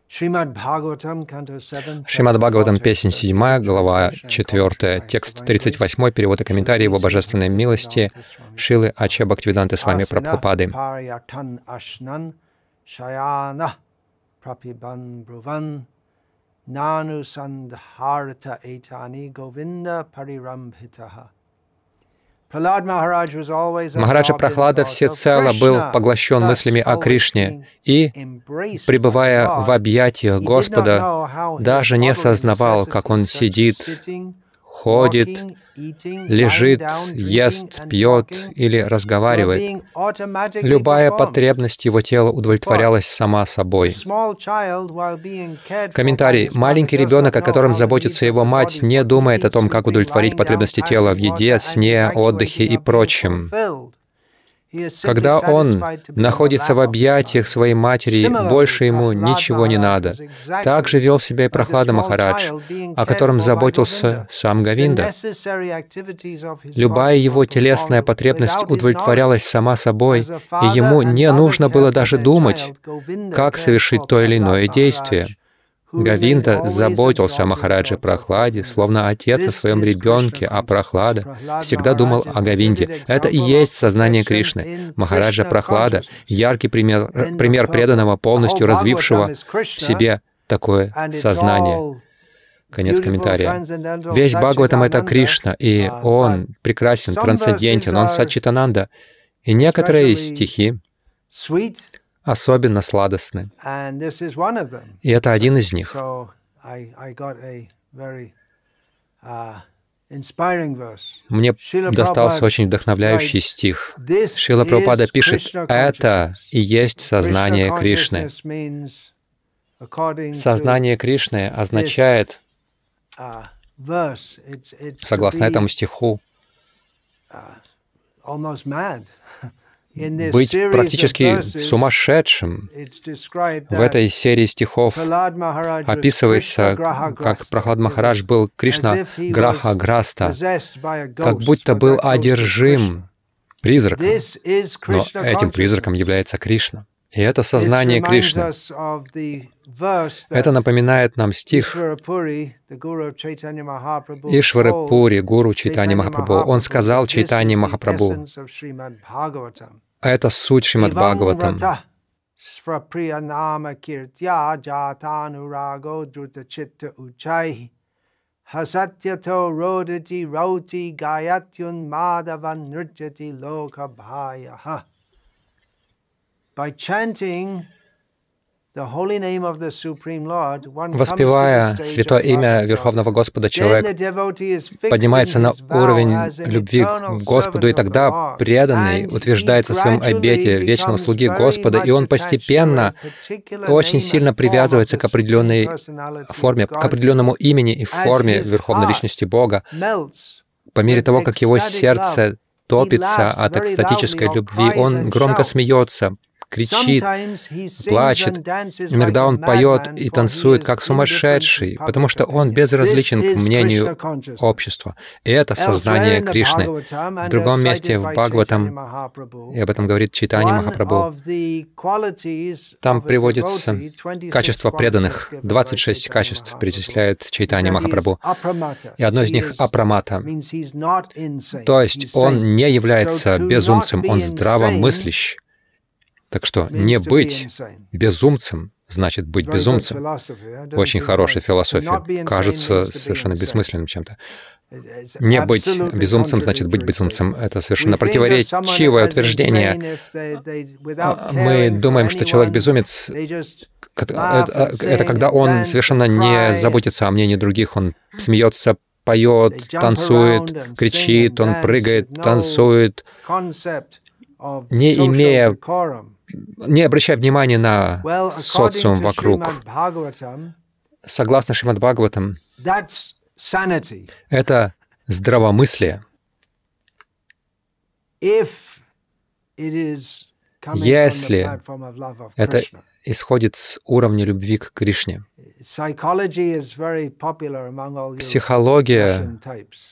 Шримад Бхагаватам, песня 7, глава 4, текст 38, перевод и комментарий его божественной милости Шилы Ача Бхактивиданты Свами Прабхупады. Махараджа Прахлада всецело был поглощен мыслями о Кришне и, пребывая в объятиях Господа, даже не сознавал, как он сидит, ходит, лежит, ест, пьет или разговаривает. Любая потребность его тела удовлетворялась сама собой. Комментарий. Маленький ребенок, о котором заботится его мать, не думает о том, как удовлетворить потребности тела в еде, сне, отдыхе и прочем. Когда он находится в объятиях своей матери, больше ему ничего не надо. Так же вел себя и Прахлада Махарадж, о котором заботился сам Говинда. Любая его телесная потребность удовлетворялась сама собой, и ему не нужно было даже думать, как совершить то или иное действие. Говинда заботился о Махарадже Прахладе, словно отец о своем ребенке, а Прахлада всегда думал о Говинде. Это и есть сознание Кришны. Махараджа Прахлада — яркий пример преданного, полностью развившего в себе такое сознание. Конец комментария. Весь Бхагаватам — это Кришна, и Он прекрасен, трансцендентен, Он Саччитананда. И некоторые стихи особенно сладостны. И это один из них. Мне достался очень вдохновляющий стих. Шрила Прабхупада пишет: «Это и есть сознание Кришны». Сознание Кришны означает, согласно этому стиху, быть практически сумасшедшим. В этой серии стихов описывается, как Прахлад Махарадж был Кришна Граха Граста, как будто был одержим призраком, но этим призраком является Кришна. И это сознание Кришны. Это напоминает нам стих Ишвара-пури, гуру Чайтанья Махапрабху. Он сказал Чайтанье Махапрабху: это суть Шримад Бхагаватам. Воспевая святое имя Верховного Господа, человек поднимается на уровень любви к Господу, и тогда преданный утверждается в своем обете вечного слуги Господа, и он постепенно очень сильно привязывается к определенной форме, к определенному имени и форме Верховной Личности Бога. По мере того, как его сердце топится от экстатической любви, он громко смеется, кричит, плачет. Иногда он поет и танцует как сумасшедший, потому что он безразличен к мнению общества. И это сознание Кришны. В другом месте в Бхагаватам, и об этом говорит Чайтанья Махапрабху, там приводится качество преданных. 26 качеств перечисляет Чайтанья Махапрабху. И одно из них — апрамата. То есть он не является безумцем, он здравомыслящий. Так что не быть безумцем значит быть безумцем. Очень хорошая философия. Кажется совершенно бессмысленным чем-то. Не быть безумцем значит быть безумцем. Это совершенно противоречивое утверждение. Мы думаем, что человек безумец — это когда он совершенно не заботится о мнении других, он смеется, поет, танцует, кричит, он прыгает, танцует, не обращая внимания на социум вокруг. Согласно Шримад Бхагаватам, это здравомыслие. Если это исходит с уровня любви к Кришне. Психология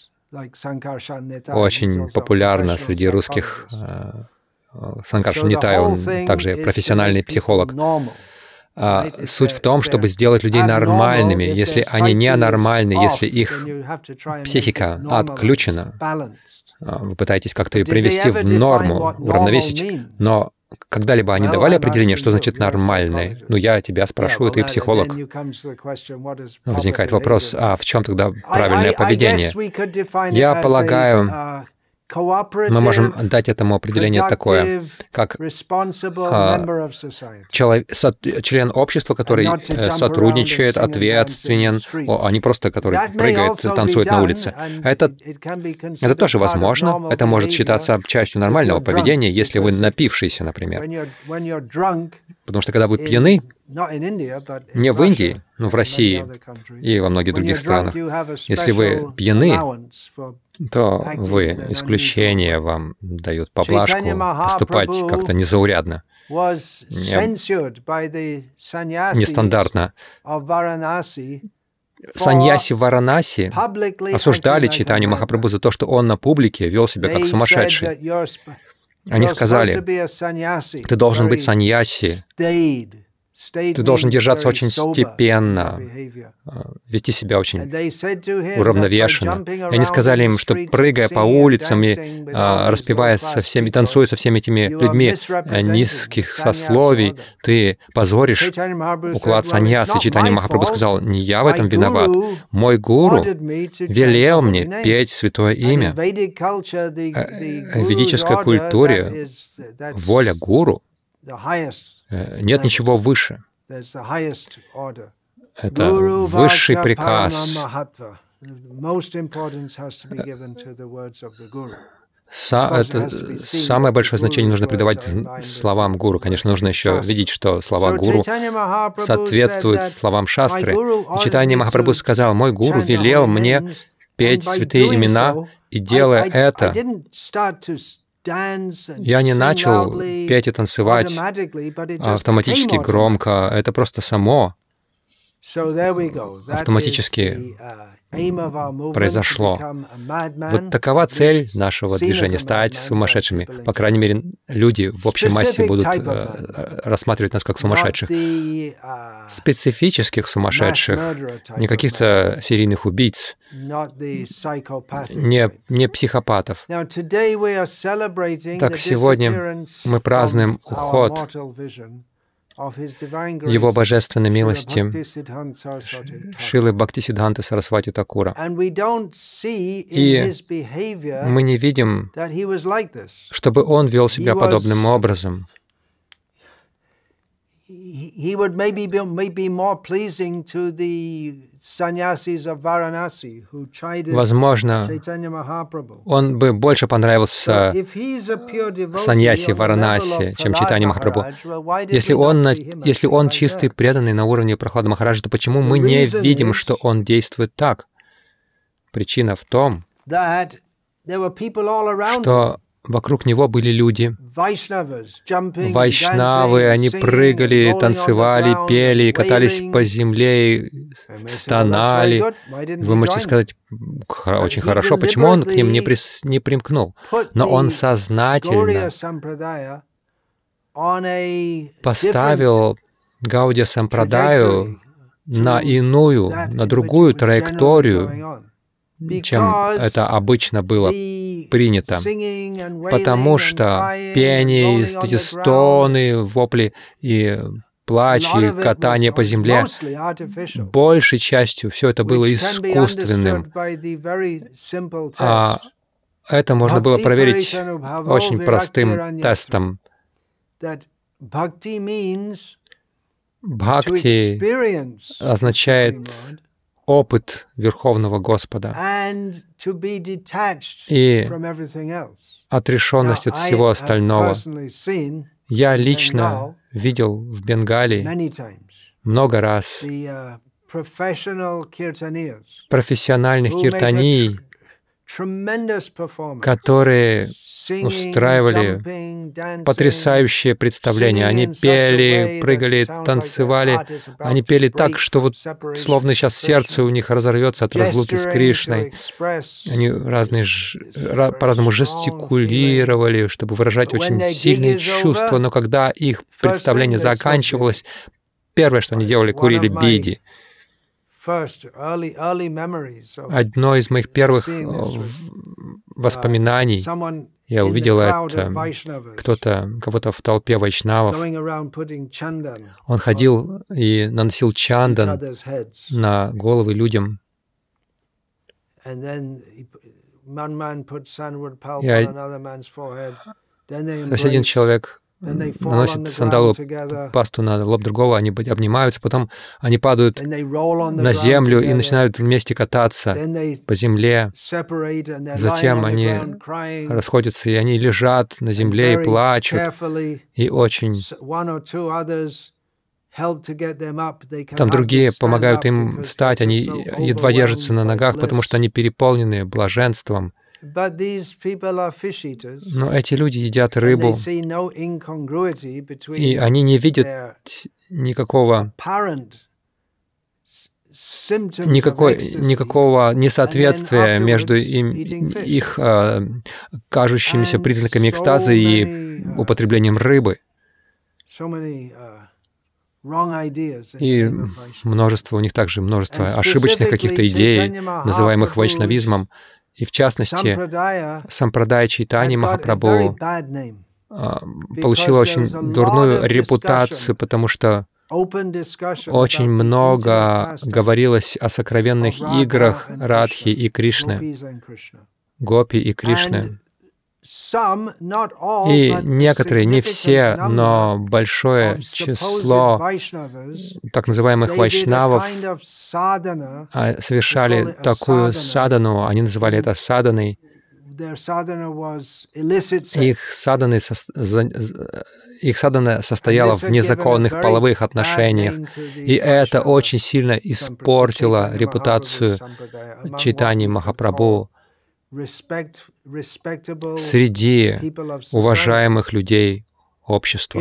очень популярна среди русских. Санкарша Нитай, он также профессиональный психолог. Суть в том, чтобы сделать людей нормальными. Если они ненормальны, если их психика отключена, вы пытаетесь как-то ее привести в норму, уравновесить, но когда-либо они давали определение, что значит «нормальный»? Я тебя спрошу, ты психолог. Возникает вопрос, а в чем тогда правильное поведение? Я полагаю, мы можем дать этому определение такое, как член общества, который сотрудничает, ответственен, а не просто который прыгает, танцует на улице. Это тоже возможно. Это может считаться частью нормального поведения, если вы напившийся, например. Потому что когда вы пьяны, не в Индии, но в России и во многих других странах, если вы пьяны, то вы, исключение вам дают поблажку поступать как-то незаурядно, нестандартно. Саньяси в Варанаси осуждали Чайтанью Махапрабху за то, что он на публике вел себя как сумасшедший. Они сказали, ты должен быть саньяси, ты должен держаться очень степенно, вести себя очень уравновешенно. И они сказали им, что прыгая по улицам и распевая со всеми, танцуя со всеми этими людьми низких сословий, ты позоришь уклад саньясы. Чайтанья Махапрабху сказал, не я в этом виноват. Мой гуру велел мне петь святое имя. В ведической культуре воля гуру нет ничего выше. Это высший приказ. Самое большое значение нужно придавать словам гуру. Конечно, нужно еще видеть, что слова гуру соответствуют словам шастры. И Чайтанья Махапрабху сказал, мой гуру велел мне петь святые имена, и делая это, я не начал петь и танцевать автоматически громко, это просто само автоматически произошло. Вот такова цель нашего движения — стать сумасшедшими. По крайней мере, люди в общей массе будут рассматривать нас как сумасшедших. Специфических сумасшедших, не каких-то серийных убийц, не психопатов. Так, сегодня мы празднуем уход Его божественной милости Шрилы Бхактисиддханты Сарасвати Такура. И мы не видим, чтобы он вел себя подобным образом. Возможно, он бы больше понравился саньяси Варанаси, чем Чайтанья Махапрабху. Если он чистый, преданный на уровне Прахлады Махараджа, то почему мы не видим, что он действует так? Причина в том, что вокруг него были люди, вайшнавы, они прыгали, танцевали, пели, катались по земле, стонали. Вы можете сказать, очень хорошо, почему он к ним не примкнул? Но он сознательно поставил Гаудия Сампрадаю на иную, на другую траекторию, чем это обычно было принято. Потому что пение, эти стоны, вопли и плач, и катание по земле, большей частью все это было искусственным. А это можно было проверить очень простым тестом. Бхакти означает опыт Верховного Господа и отрешенность от всего остального. Я лично видел в Бенгалии много раз профессиональных киртаний, которые устраивали потрясающее представление. Они пели, прыгали, танцевали. Они пели так, что вот словно сейчас сердце у них разорвется от разлуки с Кришной. Они по-разному жестикулировали, чтобы выражать очень сильные чувства, но когда их представление заканчивалось, первое, что они делали, курили биди. Одно из моих первых воспоминаний, я увидел это, кого-то в толпе вайшнавов. Он ходил и наносил чандан на головы людям. Один человек наносит сандаловую пасту на лоб другого, они обнимаются, потом они падают на землю и начинают вместе кататься по земле. Затем они расходятся, и они лежат на земле и плачут, и очень... Там другие помогают им встать, они едва держатся на ногах, потому что они переполнены блаженством. Но эти люди едят рыбу, и они не видят никакого несоответствия между их кажущимися признаками экстаза и употреблением рыбы. И множество, у них также множество ошибочных каких-то идей, называемых вайшнавизмом. И в частности, сампрадая Чайтаньи Махапрабху получила очень дурную репутацию, потому что очень много говорилось о сокровенных играх Радхи и Кришны, Гопи и Кришны. И некоторые, не все, но большое число так называемых вайшнавов совершали такую садану, они называли это саданой. Их садана состояла в незаконных половых отношениях, и это очень сильно испортило репутацию Чайтаньи Махапрабху среди уважаемых людей общества.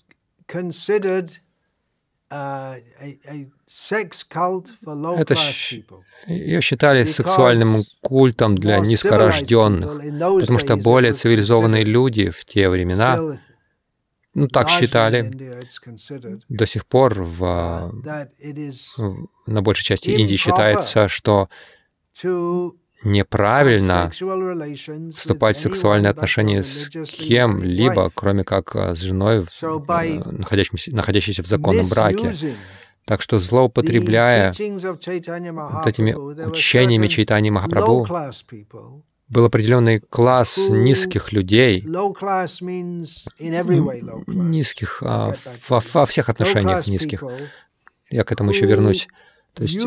Это ее считали сексуальным культом для низкорожденных, потому что более цивилизованные люди в те времена, так считали, до сих пор на большей части Индии считается, что неправильно вступать в сексуальные отношения с кем-либо, кроме как с женой, находящейся в законном браке. Так что, злоупотребляя вот этими учениями Чайтаньи Махапрабху, был определенный класс низких людей, низких во всех отношениях низких. Я к этому еще вернусь. То есть,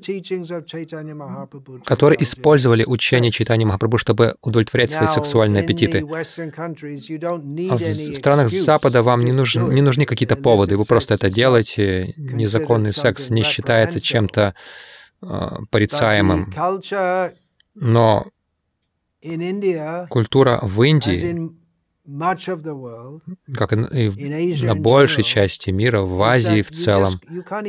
которые использовали учение Чайтаньи Махапрабху, чтобы удовлетворять свои сексуальные аппетиты. А в странах Запада вам не нужны какие-то поводы, вы просто это делаете. Незаконный секс не считается чем-то порицаемым. Но культура в Индии, как и на большей части мира, в Азии в целом,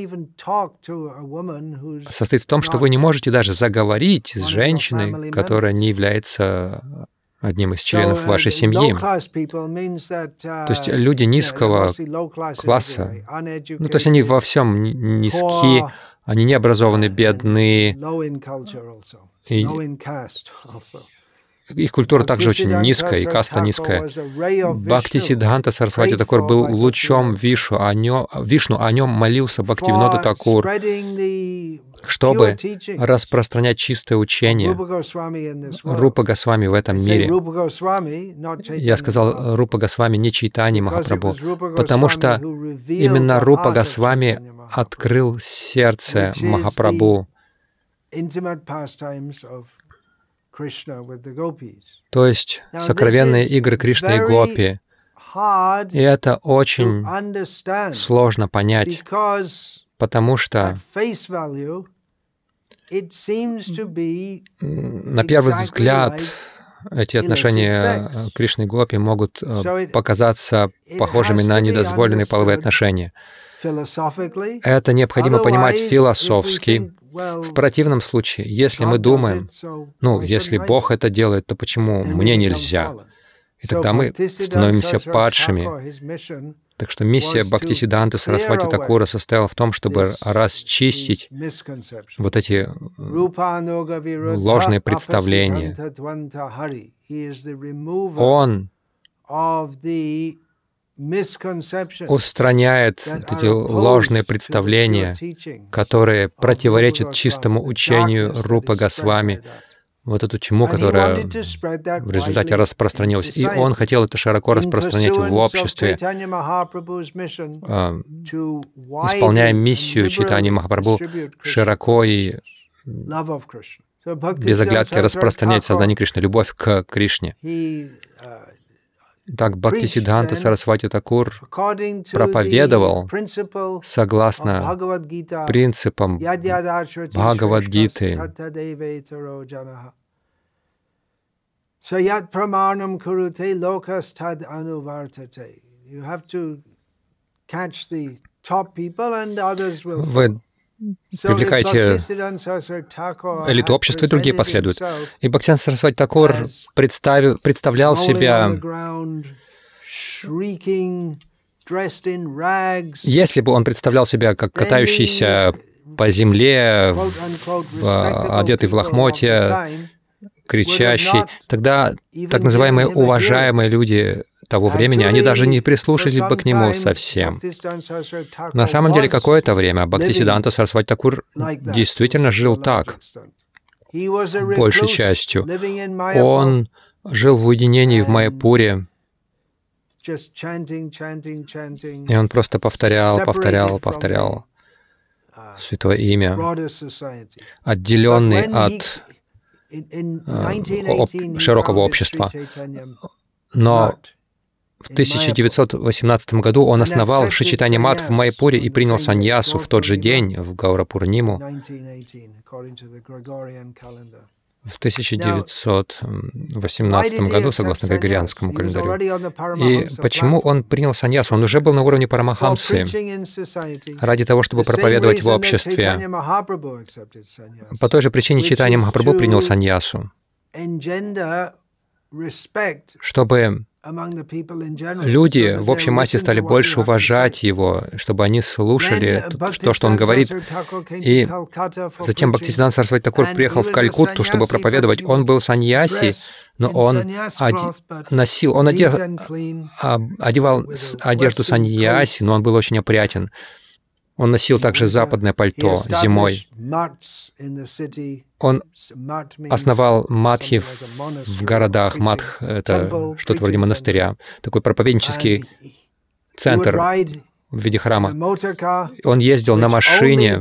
состоит в том, что вы не можете даже заговорить с женщиной, которая не является одним из членов вашей семьи. То есть люди низкого класса, то есть они во всем низки, они необразованные, бедные, и их культура также очень низкая, и каста низкая. Бхактисиддханта Сарасвати Такур был лучом Вишну, о нем молился Бхактивинода Такур, чтобы распространять чистое учение Рупа Госвами в этом мире. Я сказал Рупа Госвами, не Чайтаньи Махапрабху, потому что именно Рупа Госвами открыл сердце Махапрабху. То есть сокровенные игры Кришны и Гопи. И это очень сложно понять, потому что на первый взгляд эти отношения Кришны и Гопи могут показаться похожими на недозволенные половые отношения. Это необходимо понимать философски. В противном случае, если мы думаем, если Бог это делает, то почему мне нельзя? И тогда мы становимся падшими. Так что миссия Бхактисиддханты Сарасвати Такура состояла в том, чтобы расчистить вот эти ложные представления. Он устраняет вот эти ложные представления, которые противоречат чистому учению Рупы Госвами, вот эту тьму, которая в результате распространилась. И он хотел это широко распространять в обществе, исполняя миссию Чайтаньи Махапрабху широко и без оглядки распространять сознание Кришны, любовь к Кришне. Так Бхактисиддханта Сарасвати Такур проповедовал согласно принципам Бхагавад-гиты. Вы привлекаете элиту общества, и другие последуют. И Бхактисиддханта Сарасвати Такур представлял себя, если бы он представлял себя как катающийся по земле, одетый в лохмотья, кричащий, тогда так называемые уважаемые люди того времени, они даже не прислушались бы к нему совсем. На самом деле, какое-то время Бхактисиддханта Сарасвати Такур действительно жил так, большей частью. Он жил в уединении в Майяпуре, и он просто повторял Святое Имя, отделенный от широкого общества. Но в 1918 году он основал Шри Чайтанья Мат в Майяпуре и принял саньясу в тот же день, в Гаурапурниму, в 1918 году, согласно Григорианскому календарю. И почему он принял саньясу? Он уже был на уровне Парамахамсы, ради того, чтобы проповедовать в обществе. По той же причине Чайтанья Махапрабху принял саньясу, чтобы люди в общей массе стали больше уважать его, чтобы они слушали то, что он говорит. И затем Бхактисиддханта Сарасвати Такур приехал в Калькутту, чтобы проповедовать. Он был саньяси, но он одевал одежду саньяси, но он был очень опрятен. Он носил также западное пальто зимой. Он основал матхи в городах. Матх — это что-то вроде монастыря, такой проповеднический центр в виде храма. Он ездил на машине,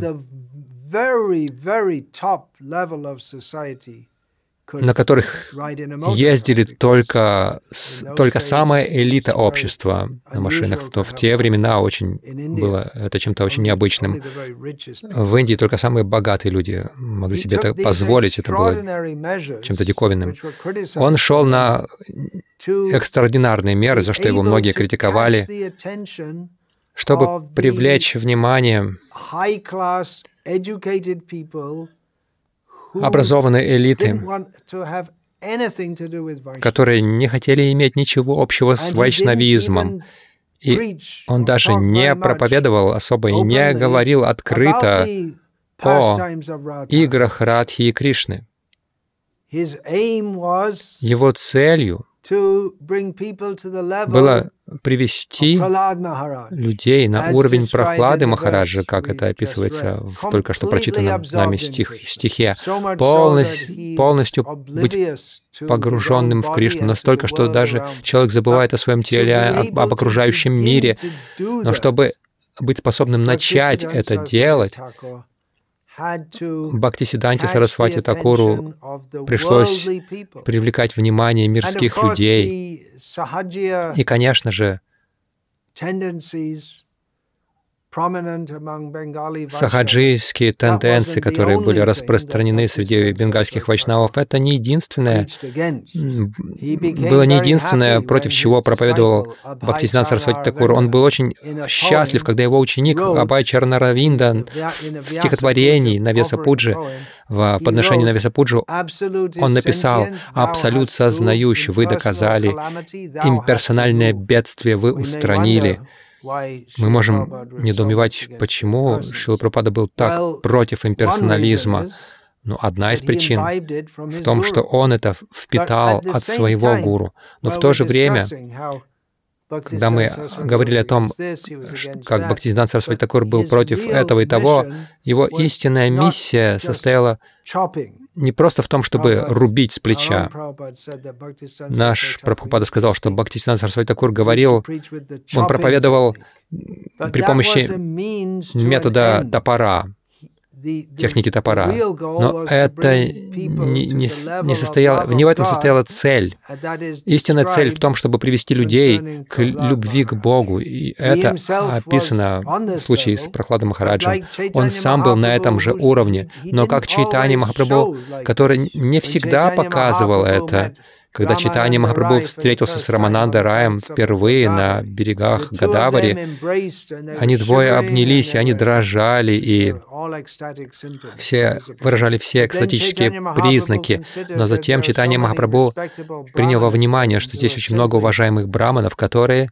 на которых ездили только самая элита общества на машинах. То в те времена очень было это чем-то очень необычным. В Индии только самые богатые люди могли себе это позволить, это было чем-то диковинным. Он шел на экстраординарные меры, за что его многие критиковали, чтобы привлечь внимание образованной элиты, которые не хотели иметь ничего общего с вайшнавизмом. И он даже не проповедовал особо и не говорил открыто о играх Радхи и Кришны. Его целью было привести людей на уровень Прахлады Махараджа, как это описывается в только что прочитанном нами стихе, полностью быть погруженным в Кришну, настолько, что даже человек забывает о своем теле, об окружающем мире. Но чтобы быть способным начать это делать, Бхактисиддханте Сарасвати Такуру пришлось привлекать внимание мирских людей. И, конечно же, сахаджийские тенденции, которые были распространены среди бенгальских вайшнавов, это не единственное, было не единственное, против чего проповедовал Бхактисиддханта Сарасвати Такур. Он был очень счастлив, когда его ученик Абхай Чаранаравинда в стихотворении Навеса Пуджи, в подношении Навеса Пуджи, он написал: «Абсолют сознающий, вы доказали, имперсональное бедствие вы устранили, Мы можем недоумевать, почему Шрила Прабхупада был так против имперсонализма. Но одна из причин в том, что он это впитал от своего гуру. Но в то же время, когда мы говорили о том, как Бхактисиданта Сарасвати Такур был против этого и того, его истинная миссия состояла не просто в том, чтобы рубить с плеча. Наш Прабхупада сказал, что Бхактисиданта Сарасвати Такур говорил, он проповедовал при помощи метода топора, техники топора. Но это не в этом состояла цель. Истинная цель в том, чтобы привести людей к любви к Богу. И это описано в случае с Прахладом Махараджем. Он сам был на этом же уровне. Но как Чайтанья Махапрабху, который не всегда показывал это, когда Чайтанья Махапрабху встретился с Рамананда Раем впервые на берегах Годавари, они двое обнялись, и они дрожали, и все выражали все экстатические признаки. Но затем Чайтанья Махапрабху принял во внимание, что здесь очень много уважаемых браманов, которые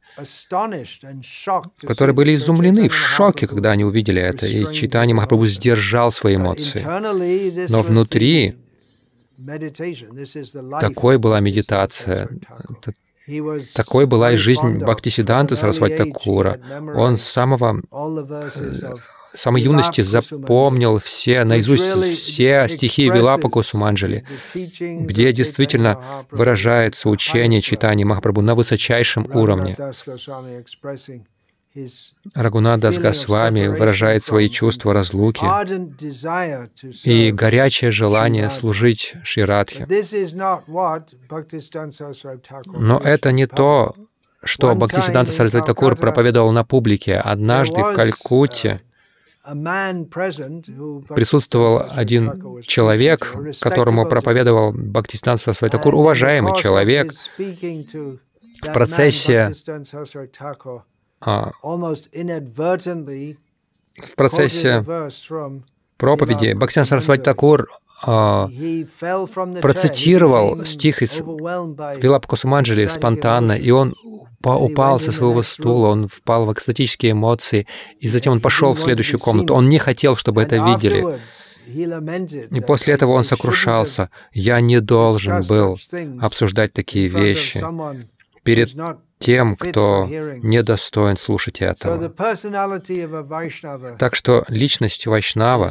были изумлены, в шоке, когда они увидели это. И Чайтанья Махапрабху сдержал свои эмоции. Но внутри такой была медитация, такой была и жизнь Бхактисиданты Сарасвати Такура. Он с самой юности запомнил наизусть все стихи Вилапа Кусуманджали, где действительно выражается учение Чайтаньи Махапрабху на высочайшем уровне. Рагунат Дас Госвами выражает свои чувства разлуки и горячее желание служить Шри Радхе. Но это не то, что Бхактисиданта Сарасвати Такур проповедовал на публике. Однажды в Калькутте присутствовал один человек, которому проповедовал Бхактисиданта Сарасвати Такур, уважаемый человек. В процессе проповеди Бхактисиданта Сарасвати Такур процитировал стих из Вилапа Кусуманджали спонтанно, и он упал со своего стула, он впал в экстатические эмоции, и затем он пошел в следующую комнату. Он не хотел, чтобы это видели. И после этого он сокрушался. «Я не должен был обсуждать такие вещи перед тем, кто недостоин слушать этого». Так что личность Вайшнава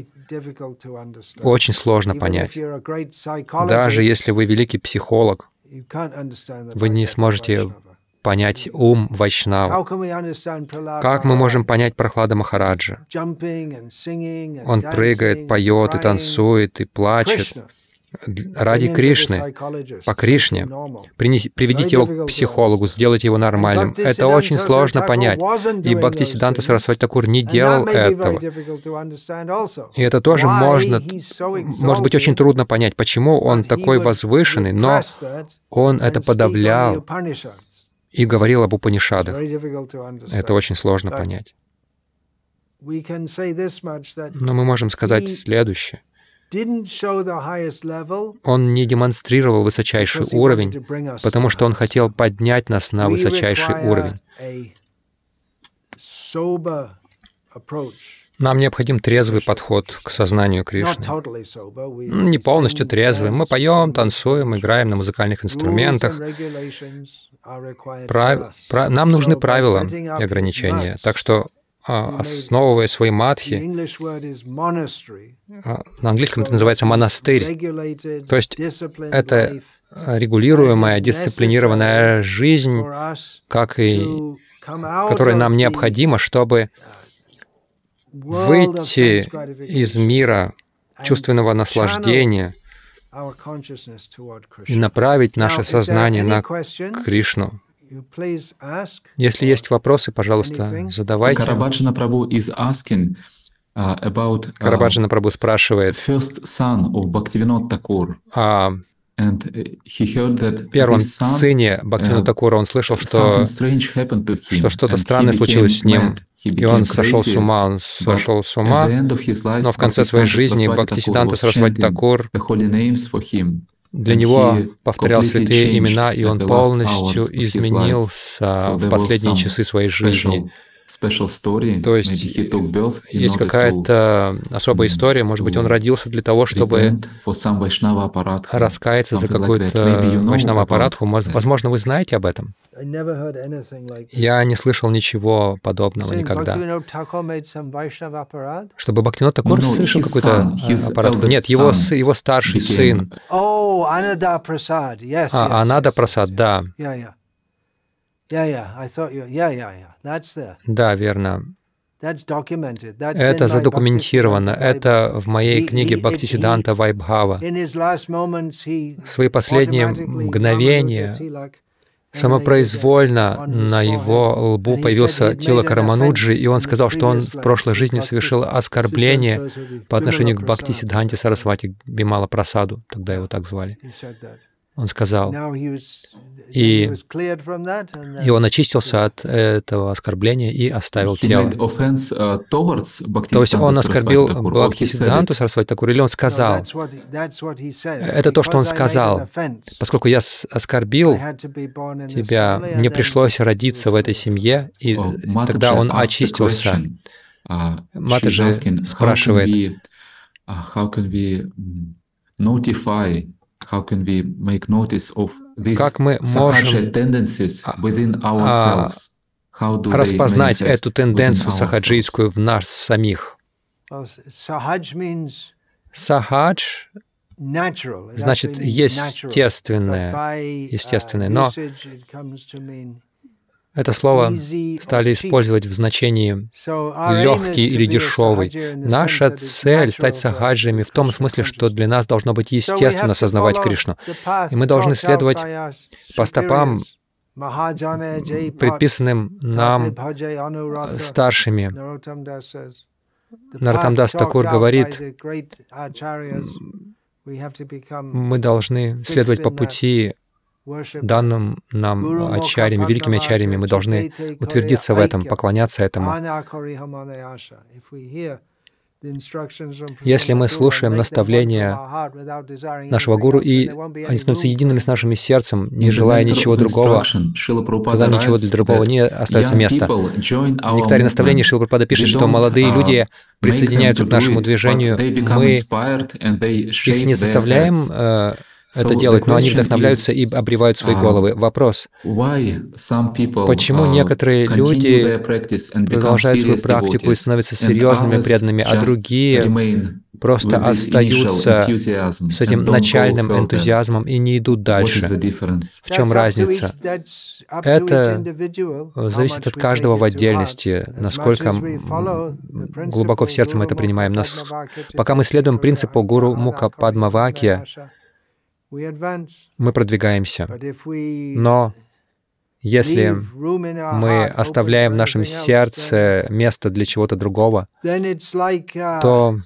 очень сложно понять. Даже если вы великий психолог, вы не сможете понять ум Вайшнава. Как мы можем понять Прахлада Махараджа? Он прыгает, поет и танцует, и плачет ради Кришны, по Кришне. Приведите его к психологу, сделайте его нормальным. Это очень сложно понять. И Бхактисиданта Сарасвати Такур не делал этого. И это тоже может быть очень трудно понять, почему он такой возвышенный, но он это подавлял и говорил об Упанишадах. Это очень сложно понять. Но мы можем сказать следующее. Он не демонстрировал высочайший уровень, потому что он хотел поднять нас на высочайший уровень. Нам необходим трезвый подход к сознанию Кришны. Не полностью трезвый. Мы поем, танцуем, играем на музыкальных инструментах. Нам нужны правила и ограничения. Так что, основывая свои мадхи, на английском это называется монастырь, то есть это регулируемая, дисциплинированная жизнь, которая нам необходима, чтобы выйти из мира чувственного наслаждения и направить наше сознание на Кришну. Если есть вопросы, пожалуйста, задавайте. Карабаджана Прабhu спрашивает о первом сыне Бхактивинода Такура. Он слышал, что что-то странное случилось с ним, и он сошел с ума, но в конце своей жизни Бхактисиданта Сарасвати Такур для него повторял святые имена, и он полностью изменился в последние часы своей жизни. То есть есть какая-то особая история, может быть, он родился для того, чтобы раскаяться за какую-то вайшнава-апарадху. Возможно, вы знаете об этом? Я не слышал ничего подобного никогда. Чтобы Бхактивинод Такур совершил какую-то аппаратху? Нет, его старший сын. Анада Прасад, да. Да, верно. Это задокументировано. Это в моей книге Бхактисиддханта Вайбхава. В свои последние мгновения самопроизвольно на его лбу появился Тилака Рамануджи, и он сказал, что он в прошлой жизни совершил оскорбление по отношению к Бхактисиддханте Сарасвати Бимала Прасаду, тогда его так звали. Он сказал, и он очистился от этого оскорбления и оставил тело. То есть он оскорбил Бхактисиддханту Сарасвати Такур, или он сказал? Это то, что он сказал. Поскольку я оскорбил тебя, мне пришлось родиться в этой семье, и тогда он очистился. Матаджи спрашивает, как мы можем распознать эту тенденцию сахаджийскую в нас самих? Сахадж значит естественное, но это слово стали использовать в значении легкий или дешевый. Наша цель — стать сахаджами в том смысле, что для нас должно быть естественно осознавать Кришну. И мы должны следовать по стопам, предписанным нам старшими. Нароттам-дас Такур говорит, мы должны следовать по пути, данным нам ачарьями, великими ачарьями, мы должны утвердиться в этом, поклоняться этому. Если мы слушаем наставления нашего гуру, и они становятся едиными с нашим сердцем, не желая ничего другого, тогда ничего для другого не остается места. В нектаре наставлений Шрила Прабхупада пишет, что молодые люди присоединяются к нашему движению, мы их не заставляем это делать, но они вдохновляются и обревают свои головы. Вопрос, почему некоторые люди продолжают свою практику и становятся серьезными, преданными, а другие просто остаются с этим начальным энтузиазмом и не идут дальше? В чем разница? Это зависит от каждого в отдельности, насколько глубоко в сердце мы это принимаем. Пока мы следуем принципу Гуру Муха Падма-Вакья, мы продвигаемся. Но если мы оставляем в нашем сердце место для чего-то другого, то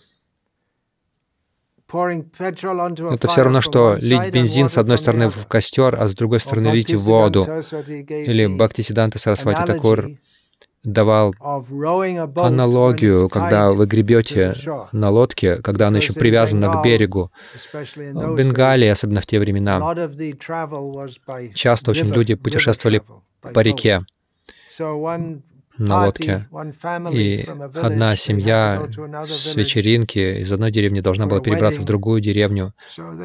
это все равно, что лить бензин с одной стороны в костер, а с другой стороны лить в воду. Или Бхактисиддханта Сарасвати Такур давал аналогию, когда вы гребете на лодке, когда она еще привязана к берегу. В Бенгалии, особенно в те времена, часто очень люди путешествовали по реке на лодке. И одна семья с вечеринки из одной деревни должна была перебраться в другую деревню.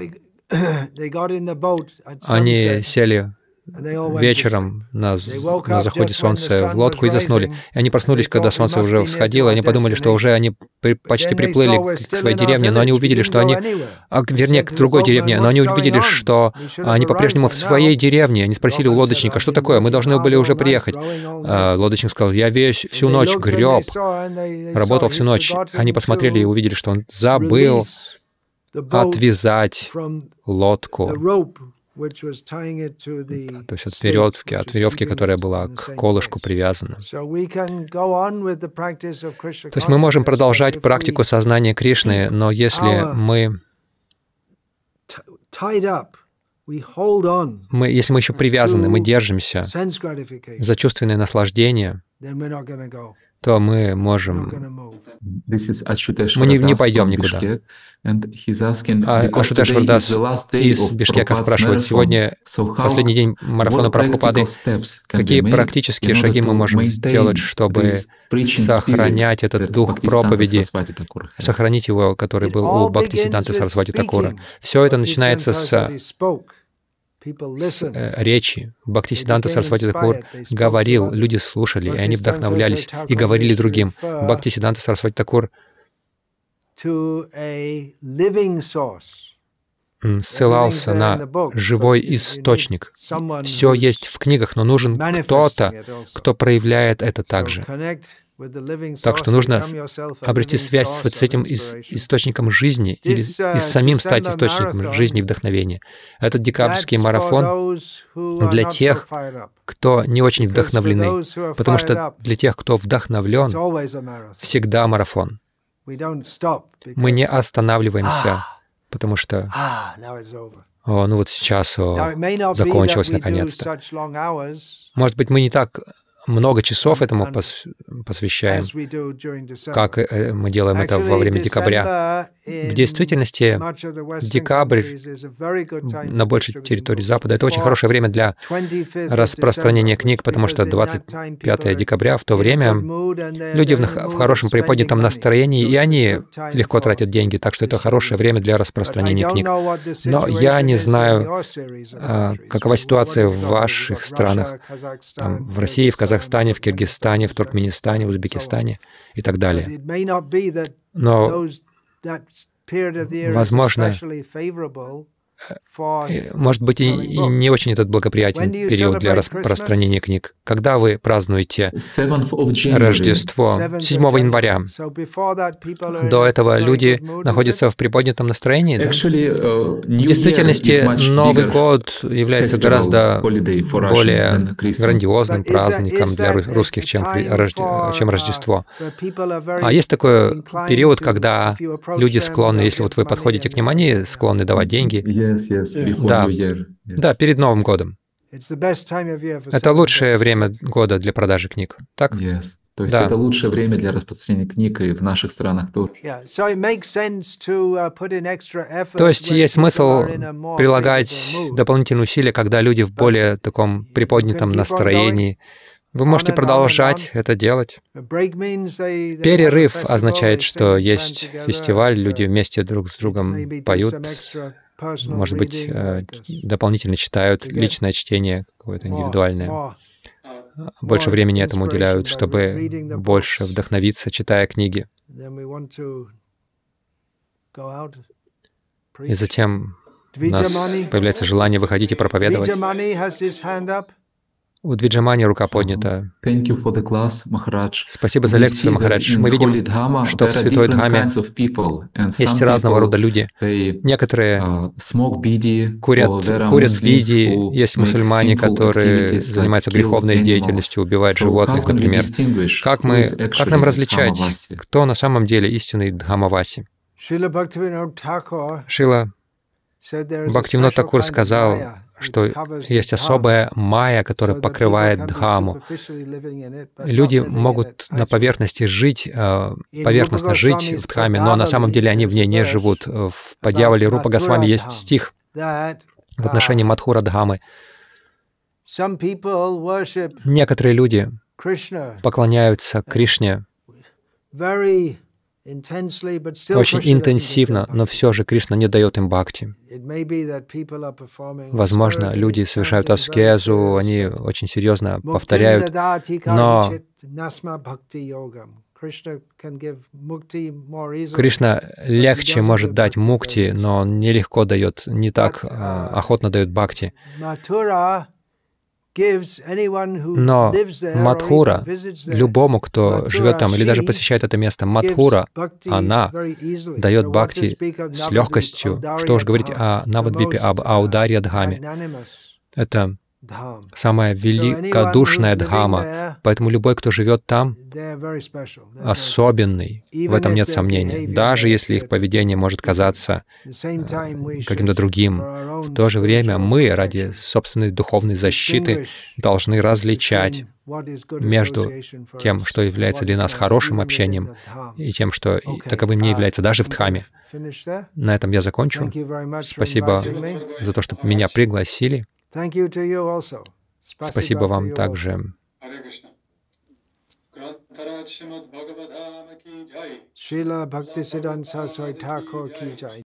Они сели вечером на заходе солнца в лодку и заснули. И они проснулись, когда солнце уже всходило, и они подумали, что уже они почти приплыли к своей деревне, но они увидели, что они... вернее, к другой деревне, но они увидели, что они по-прежнему в своей деревне. Они спросили у лодочника, что такое, мы должны были уже приехать. Лодочник сказал, я всю ночь греб, работал всю ночь. Они посмотрели и увидели, что он забыл отвязать лодку. То есть от веревки, которая была к колышку привязана. То есть мы можем продолжать практику сознания Кришны, но если если мы еще привязаны, мы держимся за чувственное наслаждение, то мы можем... Мы не пойдем никуда. Ашутешвар Дас из Бишкека спрашивает: сегодня последний день марафона Прабхупады. Какие практические шаги мы можем сделать, чтобы сохранять этот дух проповеди, сохранить его, который был у Бхактисиддханты Сарасвати Такура? Все это начинается с речи. Бхактисиддханта Сарасвати Такур говорил, люди слушали, и они вдохновлялись и говорили другим. Бхактисиддханта Сарасвати Такур ссылался на живой источник. Все есть в книгах, но нужен кто-то, кто проявляет это также. Так что нужно обрести связь с этим источником жизни или и самим стать источником жизни и вдохновения. Этот декабрьский марафон для тех, кто не очень вдохновлены, потому что для тех, кто вдохновлен, всегда марафон. Мы не останавливаемся, потому что ну вот сейчас закончилось наконец-то. Может быть, мы не так много часов этому посвящаем, как мы делаем это во время декабря. В действительности, декабрь на большей территории Запада — это очень хорошее время для распространения книг, потому что 25 декабря, в то время люди в хорошем приподнятом настроении, и они легко тратят деньги, так что это хорошее время для распространения книг. Но я не знаю, какова ситуация в ваших странах, там, в России, в Казахстане, в Киргизстане, в Туркменистане, в Узбекистане и так далее. Но, возможно, может быть, и не очень этот благоприятен период для распространения книг. Когда вы празднуете Рождество? 7 января. До этого люди находятся в приподнятом настроении. Да? В действительности, Новый год является гораздо более грандиозным праздником для русских, чем Рождество. А есть такой период, когда люди склонны, если вот вы подходите к ним, они склонны давать деньги. Да, перед Новым годом. Это лучшее время года для продажи книг, так? То есть это лучшее время для распространения книг и в наших странах тоже. То есть есть смысл прилагать дополнительные усилия, когда люди в более таком приподнятом настроении. Вы можете продолжать это делать. Перерыв означает, что есть фестиваль, люди вместе друг с другом поют. Может быть, дополнительно читают, личное чтение какое-то индивидуальное. Больше времени этому уделяют, чтобы больше вдохновиться, читая книги. И затем у нас появляется желание выходить и проповедовать. У Двиджамани рука поднята. Спасибо за лекцию, Махарадж. Мы видим, что в Святой Дхаме есть разного рода люди. Некоторые курят биди, есть мусульмане, которые занимаются греховной деятельностью, убивают животных, например. Как нам различать, кто на самом деле истинный Дхамаваси? Шрила Бхактивинод Такур сказал, что есть особая майя, которая покрывает Дхаму. Люди могут на поверхности жить, поверхностно жить в Дхаме, но на самом деле они в ней не живут. В Падьявали Рупа Госвами есть стих в отношении Мадхура Дхамы. Некоторые люди поклоняются Кришне очень интенсивно, но все же Кришна не дает им бхакти. Возможно, люди совершают аскезу, они очень серьезно повторяют, но Кришна легче может дать мукти, но он нелегко дает, не так охотно дает бхакти. Но Мадхура, любому, кто живет там или даже посещает это место, Мадхура, она дает бхакти с легкостью. Что уж говорить о Навадвипе, об Аударья Дхаме. Это самая великодушная Дхама. Поэтому любой, кто живет там, особенный. В этом нет сомнений. Даже если их поведение может казаться каким-то другим. В то же время мы ради собственной духовной защиты должны различать между тем, что является для нас хорошим общением, и тем, что таковым не является даже в Дхаме. На этом я закончу. Спасибо за то, что меня пригласили. Спасибо вам также. Шрила Бхактисиддханта Сарасвати Тхакур ки джай.